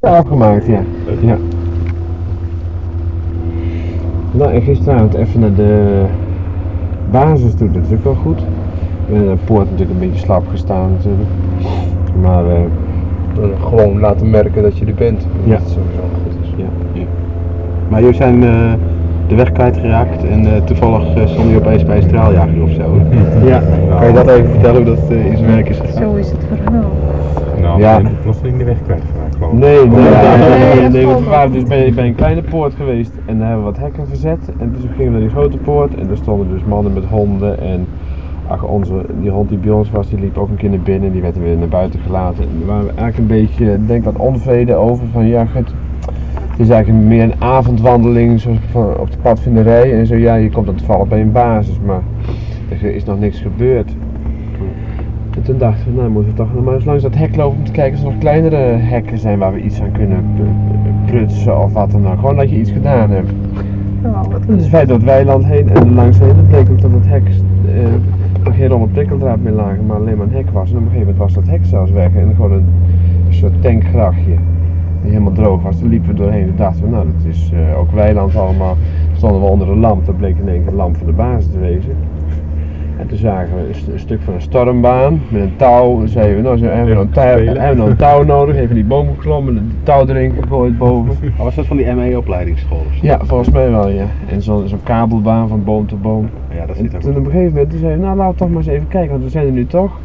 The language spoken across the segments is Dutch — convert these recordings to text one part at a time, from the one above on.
Afgemaakt, ja. Ja. Nou, en gisteravond even naar de basis toe, dat is ook wel goed. De poort natuurlijk een beetje slap gestaan natuurlijk. Maar gewoon laten merken dat je er bent. Ja. Dat het sowieso goed is. ja. Maar jullie zijn de weg kwijtgeraakt en toevallig stonden jullie opeens bij een straaljager of zo. Ja. Kan je dat even vertellen hoe dat in zijn werk is gegaan? Zo is het verhaal. Nou, Ja. ja. Plotseling de weg kwijtgeraakt geloof ik. Nee, Nee, want we waren dus bij een kleine poort geweest en daar hebben we wat hekken verzet. En toen gingen we naar die grote poort en daar stonden dus mannen met honden en die hond die bij ons was, die liep ook een keer naar binnen en die werd weer naar buiten gelaten. En daar waren we eigenlijk een beetje, denk wat onvrede over van ja, het is eigenlijk meer een avondwandeling zoals op de padvinderij en zo. Ja, je komt dan toevallig bij een basis, maar er is nog niks gebeurd. En toen dachten we, nou moeten we toch nog maar eens langs dat hek lopen om te kijken of er nog kleinere hekken zijn waar we iets aan kunnen prutsen of wat dan ook. Gewoon dat je iets gedaan hebt. Oh, wat Dus wij door het weiland heen en er langs heen. Dat bleek ook dat het hek geen rommel prikkeldraad meer lagen, maar alleen maar een hek was. En op een gegeven moment was dat hek zelfs weg en gewoon een soort tankgrachtje die helemaal droog was. Daar liepen we doorheen en dachten we, nou dat is ook weiland allemaal. Stonden we onder een lamp, dat bleek in één keer de lamp van de basis te wezen. En toen zagen we een stuk van een stormbaan met een touw. Dan zeiden we, nou hebben we nog een touw nodig. Even die boom geklommen, een touw erin gegooid boven. Oh, was dat van die ME-opleidingsschool of zo? Ja, volgens mij wel, ja. En zo'n kabelbaan van boom tot boom. Ja, dat En zit ook. toen op een gegeven moment zeiden we, nou laten we toch maar eens even kijken, want we zijn er nu toch.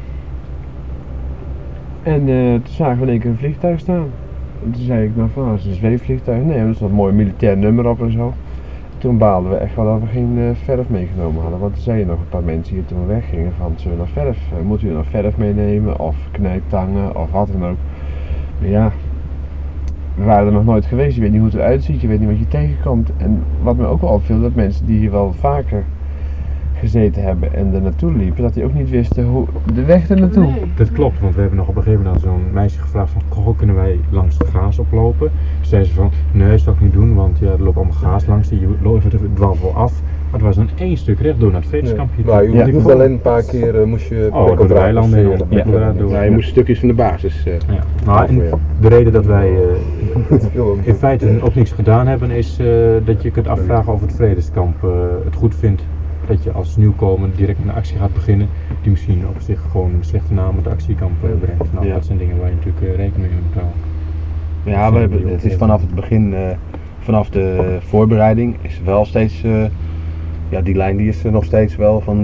En toen zagen we in één keer een vliegtuig staan. En toen zei ik, nou van, is het een zweefvliegtuig? Nee, er stond een mooi militair nummer op en zo. Toen baalden we echt wel dat we geen verf meegenomen hadden, want er zeiden nog een paar mensen hier toen we weggingen van, zullen we nog verf, moeten jullie nog verf meenemen of knijptangen of wat dan ook. Maar ja, we waren er nog nooit geweest, je weet niet hoe het eruit ziet, je weet niet wat je tegenkomt. En wat me ook wel opviel, dat mensen die hier wel vaker gezeten hebben en er naartoe liepen, dat die ook niet wisten hoe de weg er naartoe. Nee. Dat klopt, want we hebben nog op een gegeven moment aan zo'n meisje gevraagd van, goh, kunnen wij langs de gaas oplopen? Toen zei ze van, nee, dat zou ik niet doen, want ja, er loopt allemaal gaas langs, die dwaalt wel af. Maar het was dan één stuk rechtdoor naar het vredeskambje. Maar je Ja. hoeft alleen een paar keer moest je door de weilanden heen. passeren. Ja, inderdaad, door. Ja, je moest stukjes van de basis. Ja. Maar de reden dat wij in feite ook niks gedaan hebben is dat je kunt afvragen of het vredeskamp het goed vindt dat je als nieuwkomer direct een actie gaat beginnen die misschien op zich gewoon een slechte naam het actiekamp brengt. Nou, Ja. dat zijn dingen waar je natuurlijk rekening mee moet houden. Ja, het is vanaf het begin, vanaf de voorbereiding is wel steeds, ja die lijn die is er nog steeds wel van,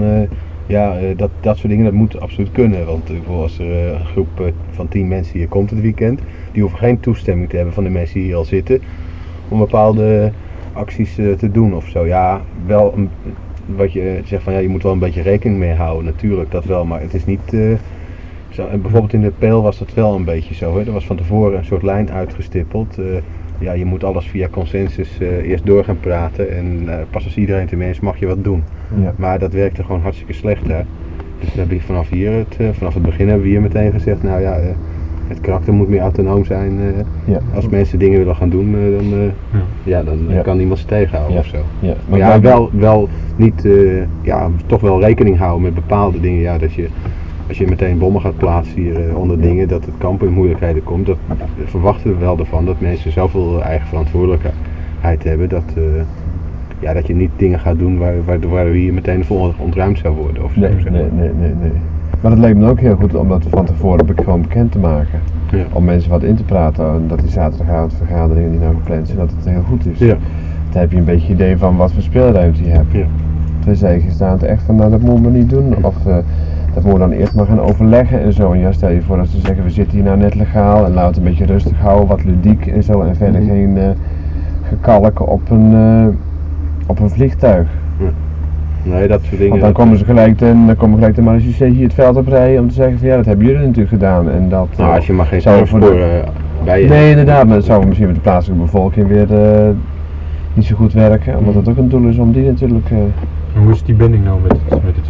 dat soort dingen dat moet absoluut kunnen. Want als er een groep van 10 mensen hier komt het weekend, die hoeven geen toestemming te hebben van de mensen die hier al zitten om bepaalde acties te doen of zo. Ja, wel wat je zegt van ja, je moet wel een beetje rekening mee houden, natuurlijk dat wel, maar het is niet zo, en bijvoorbeeld in de Peel was dat wel een beetje zo, hè? Er was van tevoren een soort lijn uitgestippeld. Ja, je moet alles via consensus eerst door gaan praten en pas als iedereen het ermee is mag je wat doen. Ja. Maar dat werkte gewoon hartstikke slecht hè. Dus dan heb je vanaf het begin hebben we hier meteen gezegd, nou ja, het karakter moet meer autonoom zijn. Ja. Als mensen dingen willen gaan doen, dan Ja. kan niemand ze tegenhouden Ja. of zo. Ja, Maar ja, wel niet, toch wel rekening houden met bepaalde dingen. Ja, dat je, als je meteen bommen gaat plaatsen hier onder dingen, dat het kamp in moeilijkheden komt. Dat verwachten we wel ervan, dat mensen zoveel eigen verantwoordelijkheid hebben. Dat je niet dingen gaat doen waar we hier meteen vol ontruimd zou worden. Of zo, Nee, zeg maar. nee. Maar dat leek me ook heel goed om dat van tevoren gewoon bekend te maken. Ja. Om mensen wat in te praten, dat die zaterdagavondvergaderingen die nou gepland zijn, dat het heel goed is. Ja. Dan heb je een beetje idee van wat voor speelruimte je hebt. Ja. Toen zei je staan echt van, nou dat moeten we niet doen. Of dat moeten we dan eerst maar gaan overleggen en zo. En ja, stel je voor dat ze zeggen, we zitten hier nou net legaal en laten we het een beetje rustig houden, wat ludiek en zo. En verder geen gekalken op een vliegtuig. Nee, dat soort dingen. Want dan komen ze gelijk de marechaussee hier het veld oprijden om te zeggen van ja, dat hebben jullie natuurlijk gedaan. En dat, Nou, als je maar geen zou voor spoor bij je Nee, inderdaad, maar dat zou misschien met de plaatselijke bevolking weer niet zo goed werken. Omdat het ook een doel is om die natuurlijk... En hoe is die binding nou met het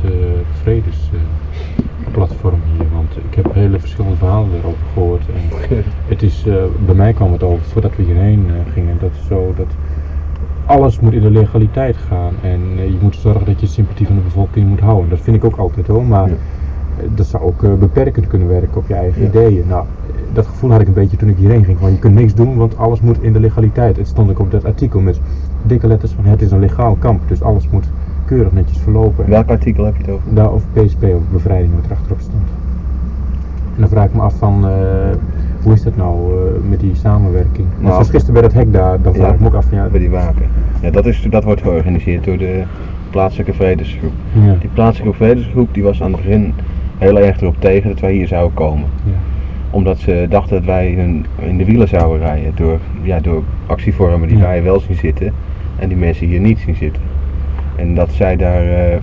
vredesplatform hier? Want ik heb hele verschillende verhalen erover gehoord. En het is, bij mij kwam het over, voordat we hierheen gingen, dat alles moet in de legaliteit gaan. En je moet zorgen dat je de sympathie van de bevolking moet houden. Dat vind ik ook altijd hoor, maar dat zou ook beperkend kunnen werken op je eigen ideeën. Nou, dat gevoel had ik een beetje toen ik hierheen ging. Want je kunt niks doen, want alles moet in de legaliteit. Het stond ook op dat artikel met dikke letters van het is een legaal kamp. Dus alles moet keurig netjes verlopen. Welk artikel heb je het over? Daar over PSP, over bevrijding, wat er achterop stond. En dan vraag ik me af van, hoe is dat nou met die samenwerking? Nou, Zoals gisteren bij dat hek daar, dan vraag ik me ook af van ja... Bij die waken. Ja, dat wordt georganiseerd door de plaatselijke vredesgroep. Ja. Die plaatselijke vredesgroep die was aan het begin heel erg erop tegen dat wij hier zouden komen. Ja. Omdat ze dachten dat wij hun in de wielen zouden rijden door actievormen die Ja. wij wel zien zitten en die mensen hier niet zien zitten. En dat zij daar,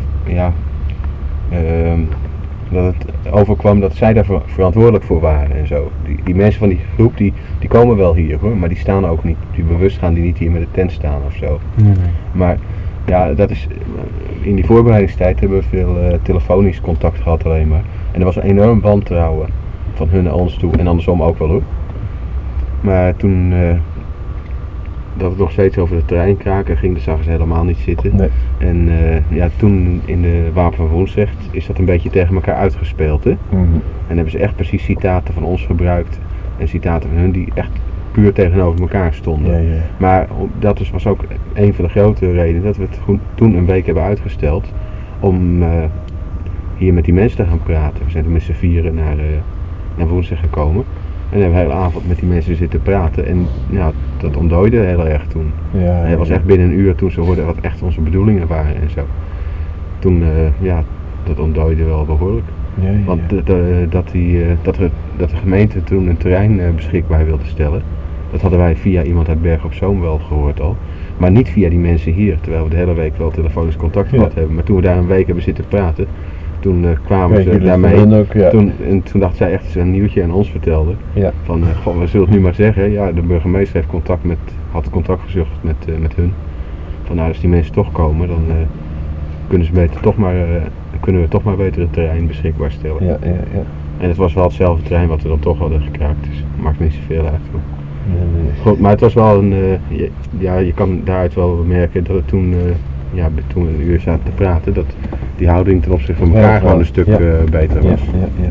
dat het overkwam dat zij daar verantwoordelijk voor waren en zo. Die mensen van die groep die komen wel hier hoor, maar die staan ook niet, die bewust gaan die niet hier met de tent staan of zo. Nee. Maar ja, dat is, in die voorbereidingstijd hebben we veel telefonisch contact gehad alleen maar. En er was een enorm wantrouwen van hun naar ons toe en andersom ook wel hoor. Maar toen dat het nog steeds over het terrein kraken ging, dus zagen ze helemaal niet zitten. Nee. En toen in de Wapen van Woensrecht is dat een beetje tegen elkaar uitgespeeld hè. En hebben ze echt precies citaten van ons gebruikt en citaten van hun die echt puur tegenover elkaar stonden. Ja, ja. Maar dat was ook een van de grote redenen dat we het toen een week hebben uitgesteld om hier met die mensen te gaan praten. We zijn toen met z'n vieren naar Woensdag gekomen en hebben de hele avond met die mensen zitten praten en ja, dat ontdooide heel erg toen. Ja, En het was echt binnen een uur toen ze hoorden wat echt onze bedoelingen waren en zo. Toen, dat ontdooide wel behoorlijk. Ja, ja. Want dat de gemeente toen een terrein beschikbaar wilde stellen, dat hadden wij via iemand uit Berg op Zoom wel gehoord al. Maar niet via die mensen hier, terwijl we de hele week wel telefonisch contact Ja. gehad hebben. Maar toen we daar een week hebben zitten praten, toen kwamen Kijk, ze jullie daarmee. van hen ook, ja. Toen dacht zij echt dat ze een nieuwtje aan ons vertelde. Ja. Van, goh, we zullen het nu maar zeggen. Ja, de burgemeester heeft had contact gezocht met hun. Van nou, als die mensen toch komen, dan kunnen we toch maar beter het terrein beschikbaar stellen. Ja, ja, ja. En het was wel hetzelfde terrein wat we dan toch hadden gekraakt, dus maakt niet zoveel uit. Nee. Goed, maar het was wel je kan daaruit wel merken dat het toen we een uur zaten te praten, dat die houding ten opzichte van elkaar gewoon een stuk beter was. Ja.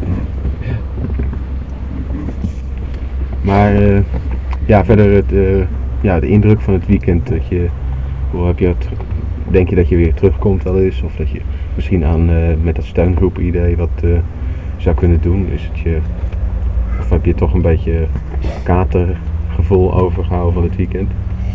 Maar verder de indruk van het weekend, denk je dat je weer terugkomt wel eens, of dat je misschien met dat steungroepen idee wat zou kunnen doen, of heb je toch een beetje katergevoel overgehouden van het weekend?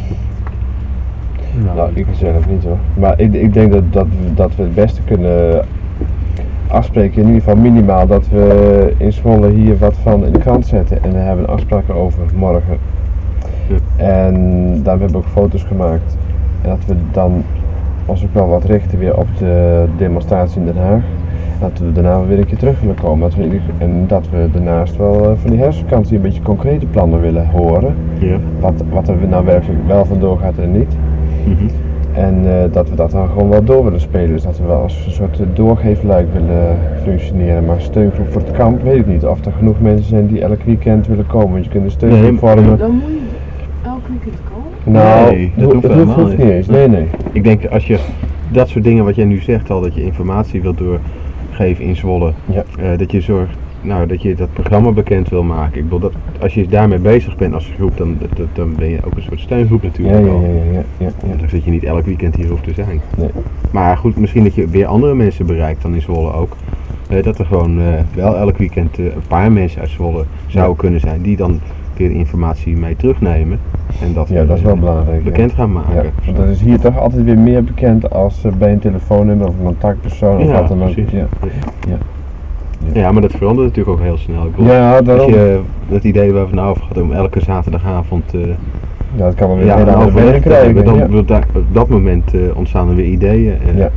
Nou, ik zelf niet hoor. Maar ik denk dat we het beste kunnen afspreken, in ieder geval minimaal, dat we in Zwolle hier wat van in de krant zetten. En daar hebben we afspraken over morgen. Ja. En daar hebben we ook foto's gemaakt. En dat we dan ons ook wel wat richten weer op de demonstratie in Den Haag. Dat we daarna weer een keer terug willen komen. En dat we daarnaast wel van die herfstvakantie een beetje concrete plannen willen horen. Ja. Wat er nou werkelijk wel van doorgaat en niet. Mhm. En dat we dat dan gewoon wel door willen spelen. Dus dat we wel als een soort doorgeefluik willen functioneren. Maar steungroep voor het kamp weet ik niet. Of er genoeg mensen zijn die elk weekend willen komen. Want je kunt een steungroep vormen. Dan moet je elke weekend komen. Nou, Nee, dat hoeft helemaal niet niet. eens. Nee. Ik denk als je dat soort dingen wat jij nu zegt al, dat je informatie wilt doorgeven in Zwolle, Ja. dat je zorgt, dat je dat programma bekend wil maken. Ik bedoel, als je daarmee bezig bent als groep, dan ben je ook een soort steungroep natuurlijk al. Ja. Dan zit je niet elk weekend hier hoeft te zijn. Nee. Maar goed, misschien dat je weer andere mensen bereikt dan in Zwolle ook. Dat er gewoon wel elk weekend een paar mensen uit Zwolle zouden kunnen zijn die dan weer informatie mee terugnemen. En dat, Ja, dat is wel belangrijk. bekend gaan maken. Ja, want dat is hier toch altijd weer meer bekend als bij een telefoonnummer of een contactpersoon of Ja, wat dan ook. precies. Ja. Ja, maar dat verandert natuurlijk ook heel snel. Ik bedoel, Ja, daarom. als je het idee waar we nou over hadden om elke zaterdagavond Ja, dat kan wel weer een een hele andere overleg wending te hebben, krijgen. dan op dat moment ontstaan er weer ideeën. Ja.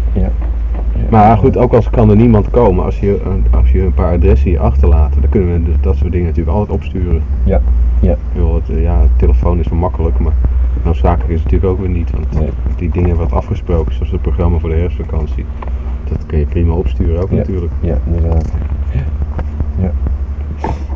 Maar goed, ook als kan er niemand komen, als je een paar adressen hier achterlaat, dan kunnen we dat soort dingen natuurlijk altijd opsturen. Ja. Ik bedoel, het telefoon is wel makkelijk, maar noodzakelijk is het natuurlijk ook weer niet. Want Nee. die dingen wat afgesproken, zoals het programma voor de herfstvakantie, dat kun je prima opsturen ook natuurlijk. Ja, inderdaad. Ja.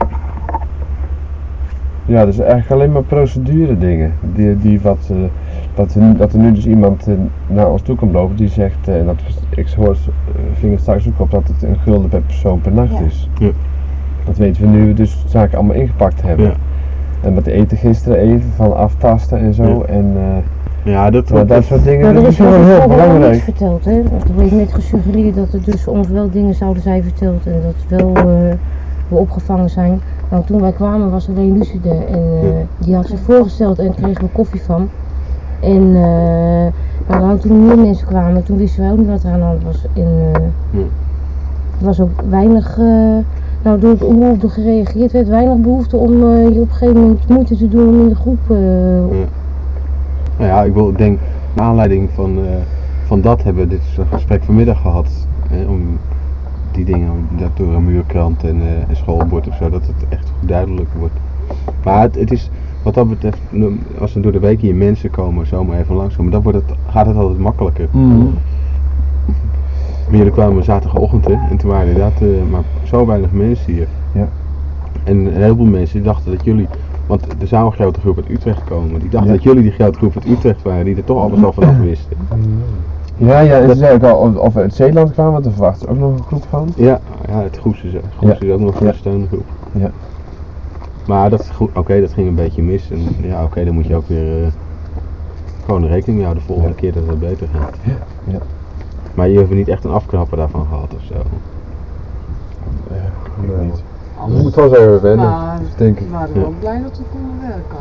Ja, dus eigenlijk alleen maar procedure dingen die wat dat er nu dus iemand naar ons toe komt lopen die zegt, ik ving het straks ook op, dat het een gulden per persoon per nacht is. Ja. Dat weten we nu we dus de zaken allemaal ingepakt hebben. Ja. En met eten gisteren even van aftasten en zo. Ja. En Ja, dat soort dingen, Maar dat er is is wel heel wel belangrijk. niets verteld, hè? Want er werd net gesuggereerd dat er dus ons wel dingen zouden zijn verteld en dat wel we opgevangen zijn. Nou, toen wij kwamen was alleen Lucide en die had zich voorgesteld en kregen we koffie van. En nou, toen meer mensen kwamen, toen wisten wij ook niet wat er aan de hand was. En er was ook weinig, nou door hoe op er gereageerd werd, weinig behoefte om je op een gegeven moment moeite te doen om in de groep. Nou ja, ik denk, naar aanleiding van dat hebben we dit gesprek vanmiddag gehad. Om die dingen, dat door een muurkrant en schoolbord of zo, dat het echt goed duidelijk wordt. Maar het is, wat dat betreft, als er door de week hier mensen komen, zomaar even langskomen, dan gaat het altijd makkelijker. Maar jullie kwamen zaterdagochtend en toen waren inderdaad maar zo weinig mensen hier. Ja. En een heleboel mensen die dachten dat jullie, want er zou een grote groep uit Utrecht komen, die dachten dat jullie die grote groep uit Utrecht waren, die er toch alles al vanaf wisten. Ja, en ze zei ook al of we uit Zeeland kwamen, want er verwachten ook nog een groep van. Ja, het Goes is ook nog een steungroep. Ja. Maar dat ging een beetje mis en ja, dan moet je ook weer gewoon rekening mee houden de volgende keer dat het beter gaat. Ja. Maar je hebt niet echt een afknapper daarvan gehad of zo. Ik niet. Je moet wel eens even wennen, Maar denk ik. we waren wel blij dat we konden werken.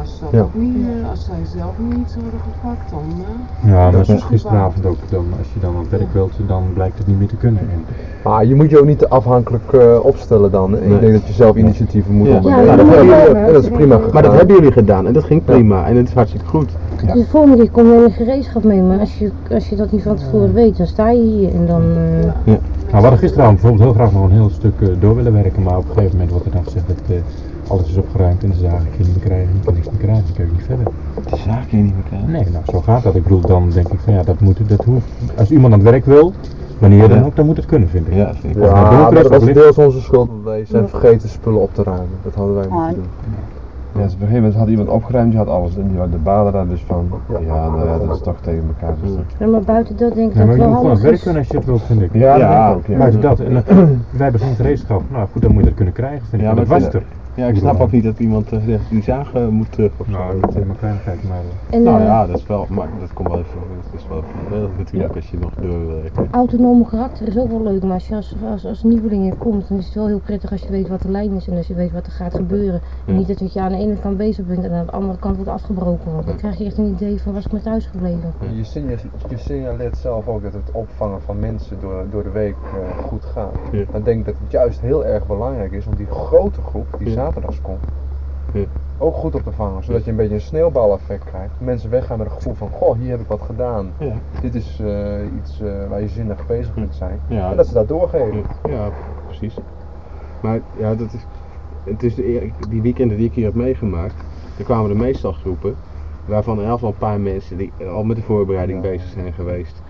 Als zij zelf niet hadden gepakt, dan... Ja, maar dat zoals is gisteravond ook, als je dan aan het werk wilt, dan blijkt het niet meer te kunnen. Maar je moet je ook niet te afhankelijk opstellen dan. En Nee. ik denk dat je zelf initiatieven moet Ja. ondernemen. Ja, dat dat hebben moet je jullie- wel, en dat is prima maar Maar dat gedaan. hebben jullie gedaan en dat ging prima en het is hartstikke goed. Ja. Dus de volgende keer kom je met een gereedschap mee, maar als je dat niet van tevoren weet, dan sta je hier en dan... Nou, we hadden gisteravond bijvoorbeeld heel graag nog een heel stuk door willen werken, maar op een gegeven moment wordt er dan gezegd dat alles is opgeruimd en ze zagen ik je niet meer krijgen, je kan niks meer krijgen, dan kun je niet verder. De zaak je niet meer krijgen. Nee, nou zo gaat dat. Ik bedoel, dan denk ik van ja, dat hoeft. Als iemand aan het werk wil, wanneer dan ook, dan moet het kunnen, vind ik. Ja, dat vind ik Of ook. het nou Ja, donker maar is dat of was licht. deels onze schuld. Wij zijn vergeten spullen op te ruimen. Dat hadden wij moeten doen. Ja, dus op een gegeven moment had iemand opgeruimd, die had alles en die waren de baden daar dus van. Ja, nou ja, dat is toch tegen elkaar. Dus dat... Ja, maar buiten dat denk ik Ja, dat maar het je wel moet gewoon aan het handig werk is. kunnen als je het wilt, vind ik. Ja, dat Ja, denk ik ook. Ja. Buiten dat. En wij hebben geen gereedschap. Nou goed, dan moet je dat kunnen krijgen, vind ik. Ja, Maar dat maar was het er. Ja, ik snap ook niet dat iemand zegt die zaag moet terug of zo. Nou, dat is helemaal kleinigheid, maar... En Nou ja, dat is wel, maar dat komt wel even, dat is wel vervelend natuurlijk als je nog door wil werken. autonome karakter is ook wel leuk, maar als je als nieuweling hier komt, dan is het wel heel prettig als je weet wat de lijn is en als je weet wat er gaat gebeuren. En niet dat je aan de ene kant bezig bent en aan de andere kant wordt afgebroken, want dan krijg je echt een idee van was ik met thuis gebleven. Je signaleert zelf ook dat het opvangen van mensen door de week goed gaat. Ja. Dan denk ik dat het juist heel erg belangrijk is om die grote groep die Ja. zaterdags komt, Ja. ook goed op te vangen. Zodat je een beetje een sneeuwbaleffect krijgt. Mensen weggaan met een gevoel van, goh, hier heb ik wat gedaan. Ja. Dit is iets waar je zinnig bezig moet zijn. Ja. En dat ze dat doorgeven. Ja, precies. Maar ja, het is die weekenden die ik hier heb meegemaakt, er kwamen er meestal groepen, waarvan er wel een paar mensen die al met de voorbereiding bezig zijn geweest.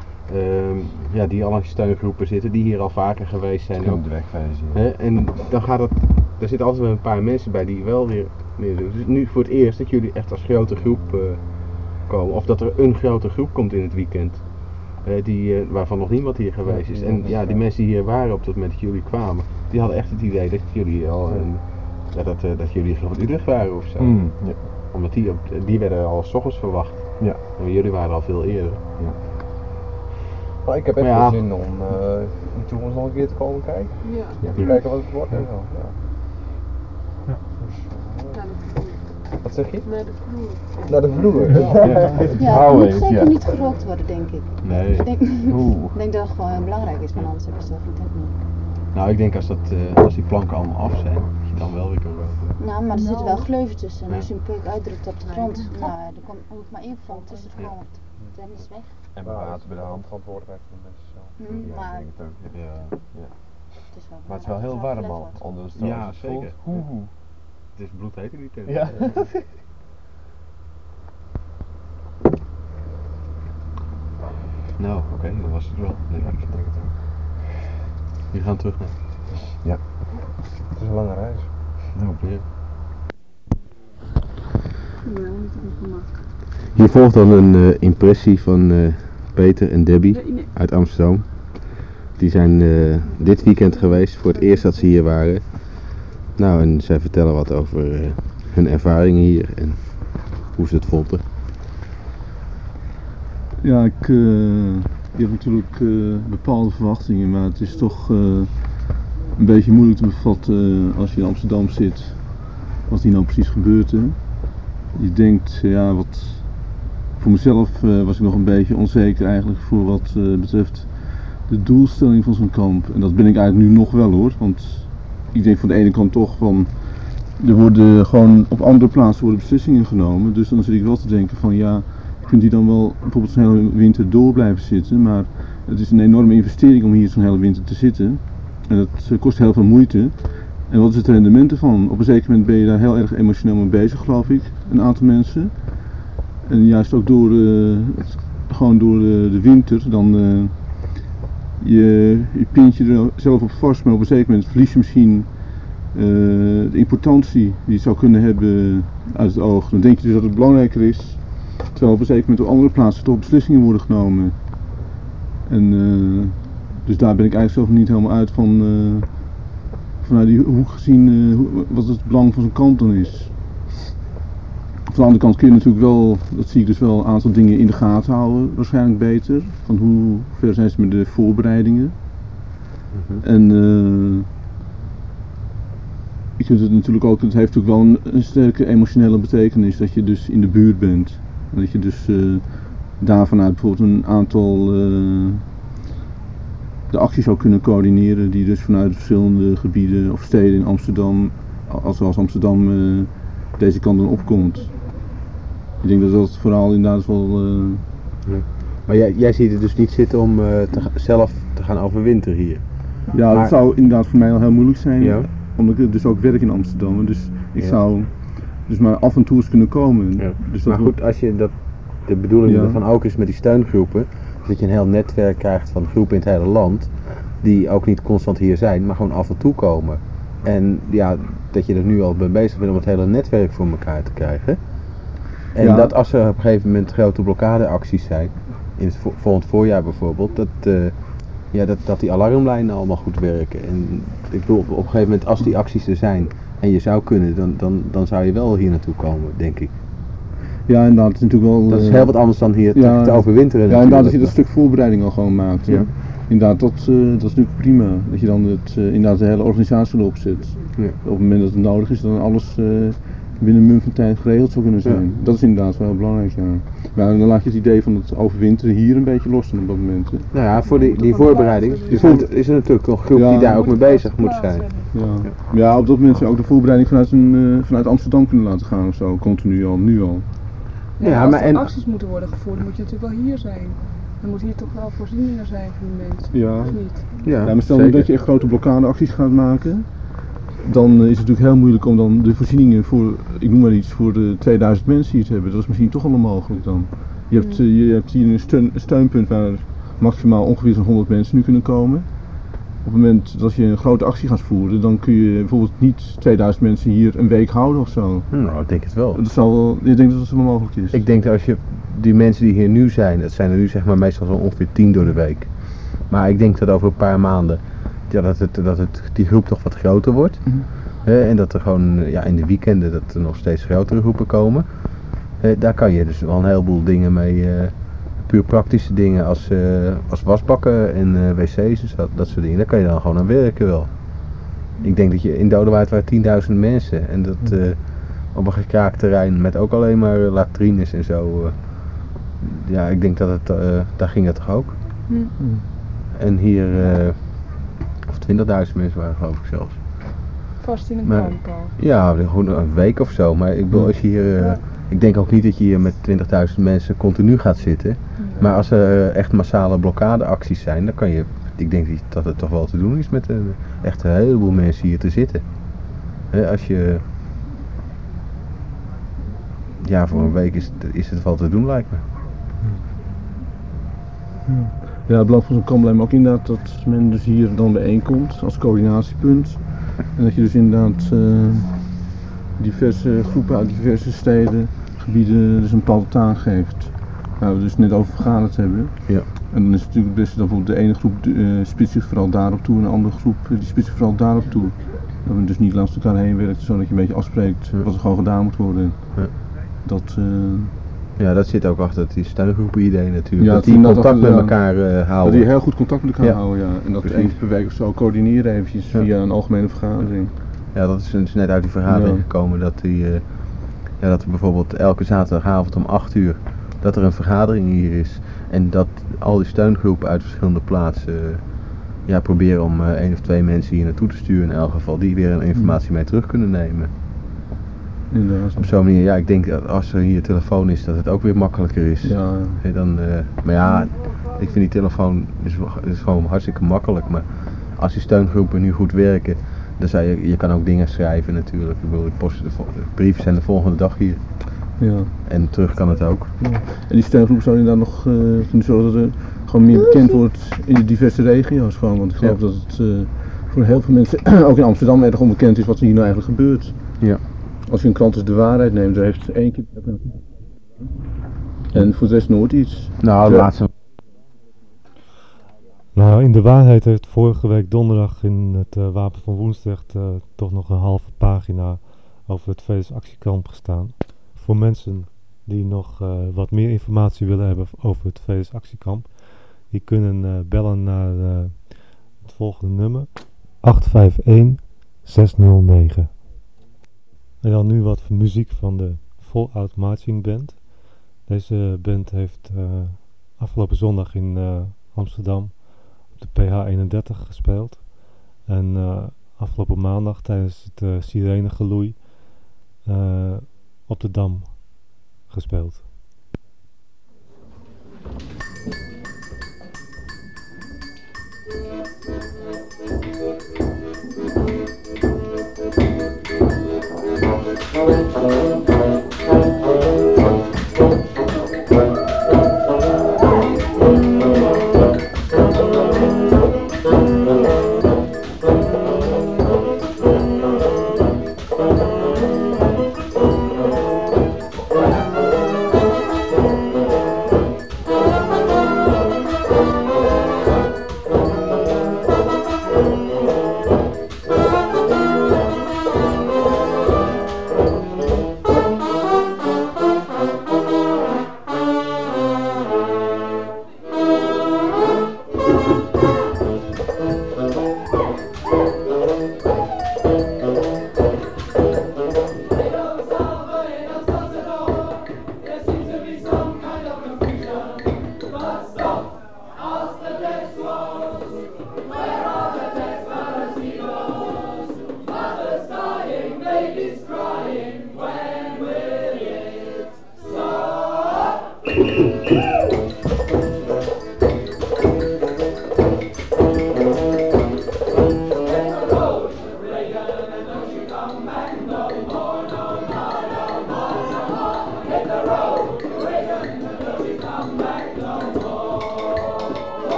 Die al in steungroepen zitten, die hier al vaker geweest zijn. Kunnen Ook. op de weg wijzen. Hè, en dan gaat het, er zitten altijd wel een paar mensen bij die wel weer meedoen. Dus nu voor het eerst dat jullie echt als grote groep komen, of dat er een grote groep komt in het weekend. Waarvan nog niemand hier geweest is. En ja, die mensen die hier waren op het moment dat jullie kwamen, die hadden echt het idee dat jullie al dat jullie van Utrecht waren of zo. Ja. Omdat die werden al 's ochtends verwacht. Ja. En jullie waren al veel eerder. Maar ik heb echt Maar ja. wel zin om in de toekomst nog een keer te komen kijken. Ja, Om te kijken wat het wordt en zo. Ja. naar de vloer. Wat zeg je? Naar de vloer. Naar de vloer. Ja, Hou het moet eens, zeker ja. niet gerookt worden, denk ik. Nee. Ik denk, Oeh. ik denk dat het gewoon heel belangrijk is, want anders heb je zelf geen tent meer. Nou, ik denk als die planken allemaal af zijn, dat je dan wel weer kan roken. Nou, maar er zitten wel gleuven tussen. En als je een peuk uitdrukt op de grond, nou, er hoeft maar één vonk tussen te komen. Dan is het weg. En water bij de hand. Verantwoordelijkheid van de mensen zelf. Hm, maar Ik denk het ook, ja. Ja, het is wel Maar het is wel heel belangrijk warm dat al, er onder de stroom. Ja, Het voelt- zeker. Oeh. het is bloedheet in die tent. Ja. Nou, oké, dat was het wel. Denk ik. Jullie gaan terug naar. Het is een lange reis. Nou, ja. Ja, niet ongemak. Hier volgt dan een impressie van Peter en Debbie uit Amsterdam. Die zijn dit weekend geweest, voor het eerst dat ze hier waren. Nou, en zij vertellen wat over hun ervaringen hier en hoe ze het vonden. Ja, je hebt natuurlijk bepaalde verwachtingen, maar het is toch een beetje moeilijk te bevatten als je in Amsterdam zit, wat hier nou precies gebeurt. Hè. Je denkt, ja, wat voor mezelf was ik nog een beetje onzeker eigenlijk voor wat betreft de doelstelling van zo'n kamp. En dat ben ik eigenlijk nu nog wel hoor, want ik denk van de ene kant toch van, er worden gewoon op andere plaatsen worden beslissingen genomen, dus dan zit ik wel te denken van ja, kunt hier dan wel bijvoorbeeld zo'n hele winter door blijven zitten, maar het is een enorme investering om hier zo'n hele winter te zitten. En dat kost heel veel moeite. En wat is het rendement ervan? Op een zeker moment ben je daar heel erg emotioneel mee bezig, geloof ik, een aantal mensen. En juist ook door de winter, dan je pint je er zelf op vast, maar op een zeker moment verlies je misschien de importantie die het zou kunnen hebben uit het oog. Dan denk je dus dat het belangrijker is, terwijl op een zeker moment op andere plaatsen toch beslissingen worden genomen. En dus daar ben ik eigenlijk zelf niet helemaal uit van, vanuit die hoek gezien wat het belang van zo'n kamp dan is. Van de andere kant kun je natuurlijk wel, dat zie ik dus wel, een aantal dingen in de gaten houden, waarschijnlijk beter. Van hoe ver zijn ze met de voorbereidingen. En je kunt het natuurlijk ook, het heeft natuurlijk wel een sterke emotionele betekenis dat je dus in de buurt bent. En dat je dus daar vanuit bijvoorbeeld een aantal de acties zou kunnen coördineren die dus vanuit verschillende gebieden of steden in Amsterdam, zoals Amsterdam, deze kant dan opkomt. Ik denk dat dat vooral inderdaad wel... Ja. Maar jij ziet het dus niet zitten om zelf te gaan overwinteren hier? Ja, dat zou inderdaad voor mij al heel moeilijk zijn, ja. Omdat ik dus ook werk in Amsterdam. Dus ik zou dus maar af en toe eens kunnen komen. Ja. Dus maar dat goed, als je de bedoeling ervan ook is met die steungroepen, dat je een heel netwerk krijgt van groepen in het hele land, die ook niet constant hier zijn, maar gewoon af en toe komen. En ja, dat je er nu al mee bezig bent om het hele netwerk voor elkaar te krijgen. En dat als er op een gegeven moment grote blokkadeacties zijn, in het volgend voorjaar bijvoorbeeld, dat die alarmlijnen allemaal goed werken. En ik bedoel, op een gegeven moment als die acties er zijn en je zou kunnen, dan zou je wel hier naartoe komen, denk ik. Ja, inderdaad, het is natuurlijk wel... Dat is heel wat anders dan hier te overwinteren. Ja, inderdaad, dat je dat stuk voorbereiding al gewoon maakt. Ja. Inderdaad, dat is natuurlijk prima. Dat je dan inderdaad de hele organisatie erop zet. Ja. Op het moment dat het nodig is, dan alles binnen een mum van tijd geregeld zou kunnen zijn. Ja. Dat is inderdaad wel heel belangrijk, ja. Maar dan laat je het idee van het overwinteren hier een beetje los op dat moment. Hè. Nou ja, voor die voorbereiding is er natuurlijk een groep die daar ook mee bezig moet zijn. Ja, op dat moment zou je ook de voorbereiding vanuit Amsterdam kunnen laten gaan of zo, continu al, nu al. Ja, als er acties moeten worden gevoerd, dan moet je natuurlijk wel hier zijn. Dan moet hier toch wel voorzieningen zijn voor de mensen, ja. Of niet? Ja, maar stel nu dat je echt grote blokkadeacties gaat maken, dan is het natuurlijk heel moeilijk om dan de voorzieningen voor, ik noem maar iets, voor de 2000 mensen hier te hebben. Dat is misschien toch wel onmogelijk dan. Je hebt hier een steunpunt waar maximaal ongeveer zo'n 100 mensen nu kunnen komen. Op het moment dat je een grote actie gaat voeren, dan kun je bijvoorbeeld niet 2000 mensen hier een week houden of zo. Nou, ik denk het wel. Ik denk dat het wel mogelijk is. Ik denk dat als je die mensen die hier nu zijn, dat zijn er nu zeg maar meestal zo ongeveer 10 door de week. Maar ik denk dat over een paar maanden, die groep toch wat groter wordt. En dat er gewoon in de weekenden dat er nog steeds grotere groepen komen. Daar kan je dus wel een heleboel dingen mee, puur praktische dingen als wasbakken en wc's en zo, dat soort dingen. Daar kan je dan gewoon aan werken wel. Ik denk dat je in Dodewaard waren 10.000 mensen en dat op een gekraakt terrein met ook alleen maar latrines en zo. Ja, ik denk dat daar ging het toch ook. En hier, of 20.000 mensen waren geloof ik zelfs. Vast in een kamp al. Ja, gewoon een week of zo. Maar ik bedoel, als je hier, ik denk ook niet dat je hier met 20.000 mensen continu gaat zitten. Maar als er echt massale blokkadeacties zijn, dan kan je, ik denk dat het toch wel te doen is met echt een heleboel mensen hier te zitten. Als je, ja, voor een week is het wel te doen lijkt me. Ja, het belang van zo'n kamp lijkt me ook inderdaad dat men dus hier dan bijeenkomt als coördinatiepunt. En dat je dus inderdaad diverse groepen uit diverse steden gebieden dus een bepaalde taak geeft. Nou, we dus net over vergaderd hebben. Ja. En dan is het natuurlijk best dat bijvoorbeeld de ene groep spitst zich vooral daarop toe en de andere groep die spitst zich vooral daarop toe. Dat we dus niet langs elkaar heen werken, zodat je een beetje afspreekt wat er gewoon gedaan moet worden. Ja. Dat, ja, dat zit ook achter die steungroepen idee natuurlijk. Ja, dat die contact met elkaar houden. Dat die heel goed contact met elkaar Ja. houden, ja. En dat Precies. eens per week of zo coördineren eventjes via een algemene vergadering. Ja, dat is dus net uit die vergadering Ja. gekomen dat dat er bijvoorbeeld elke zaterdagavond om 8 uur dat er een vergadering hier is. En dat al die steungroepen uit verschillende plaatsen proberen om 1 of 2 mensen hier naartoe te sturen in elk geval, die weer een informatie mee terug kunnen nemen. Inderdaad. Op zo'n manier, ja, ik denk dat als er hier telefoon is, dat het ook weer makkelijker is. Ja. Dan, maar ja, ik vind die telefoon is gewoon hartstikke makkelijk. Maar als die steungroepen nu goed werken, dan je kan ook dingen schrijven natuurlijk. Ik bedoel, de brieven zijn de volgende dag hier. Ja. En terug kan het ook. Ja. En die steungroep zou inderdaad nog kunnen zorgen dat er gewoon meer bekend wordt in de diverse regio's gewoon. Want ik geloof dat het voor heel veel mensen, ook in Amsterdam, erg onbekend is wat er hier nou eigenlijk gebeurt. Ja. Als je een krant als De Waarheid neemt, daar heeft 1 keer en voor de rest nooit iets. Nou, laatste. Nou, in De Waarheid heeft vorige week donderdag in het Wapen van Woensdrecht toch nog een halve pagina over het VS-actiekamp gestaan. Voor mensen die nog wat meer informatie willen hebben over het VS-actiekamp, die kunnen bellen naar het volgende nummer 851-609. En dan nu wat muziek van de Fallout Marching Band. Deze band heeft afgelopen zondag in Amsterdam op de PH31 gespeeld. En afgelopen maandag tijdens het sirenegeloei op de Dam gespeeld.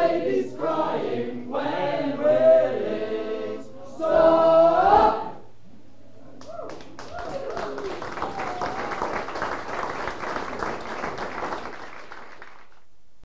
ladies cry.